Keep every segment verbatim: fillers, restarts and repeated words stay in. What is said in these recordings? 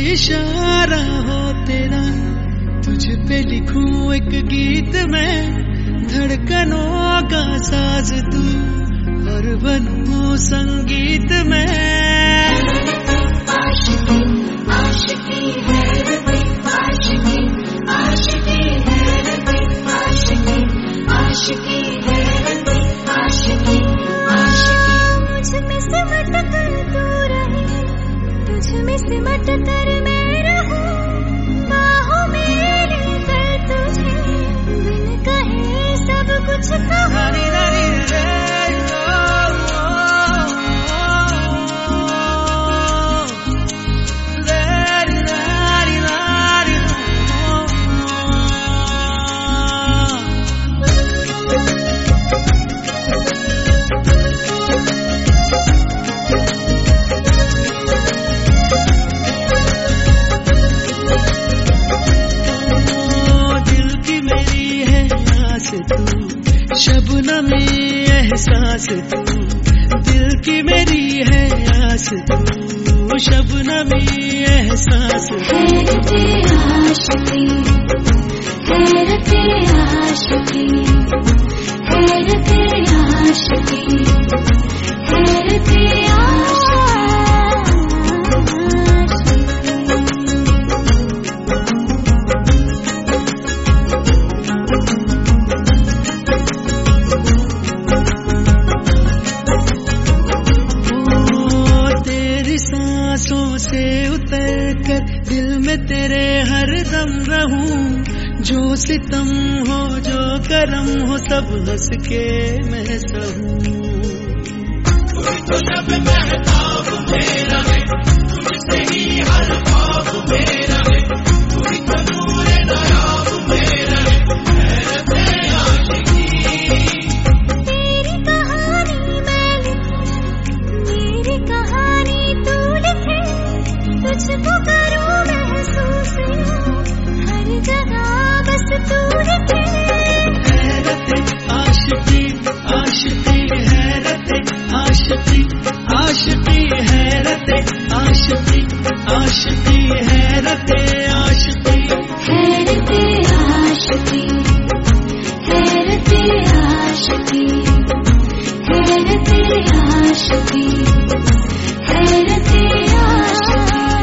इशारा हो तेरा, तुझ पे लिखूं एक गीत मैं, धड़कनों का साज तू और बनूं संगीत में। आशिकी आशिकी हैरते आशिकी आशिकी हैरते आशिकी आशिकी हैरते आशिकी आशिकी। मुझ में सिमट कर तू रहे, तुझ में सिमट कर मैं रहूं, बाहों में लेकर तुझे बिन कहे सब कुछ कहूं। शबनमी एहसास तू, दिल की मेरी है आस तू, शबनमी एहसास तू। हैरते आशिकी हैरते आशिकी हैरते आशिकी हैरते आशिकी। से उतर कर दिल में तेरे हर दम रहूं, जो सितम हो जो करम हो सब हंस के मैं सहूं। तो जब महताब मेरा है, तुझसे ही हर ख्वाब मेरा है, तू ही तो नूर नायाब मेरा है, हैरते आशिकी। तेरी कहानी मैं लिखूं, मेरी कहानी तू लिखे, तुझको करूं महसूस हर जगह बस तू लिखे। हैरते आशिकी आशिकी हैरते आशिकी आशिकी हैरते आशिकी आशिकी हैरते आशिकी हैरते आशिकी हैरते आशिकी हैरते आशिकी हैरते आशिकी।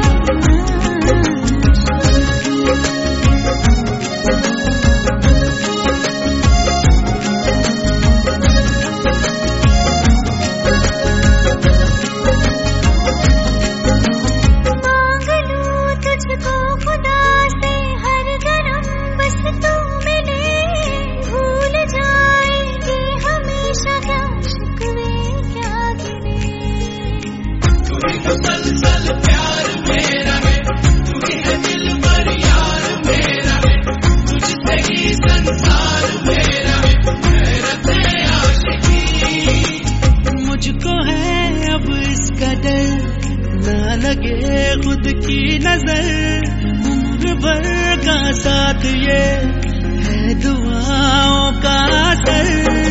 मुझको है अब इसका डर, ना लगे खुद की नजर, उम्र भर का साथ ये है दुआओं का असर।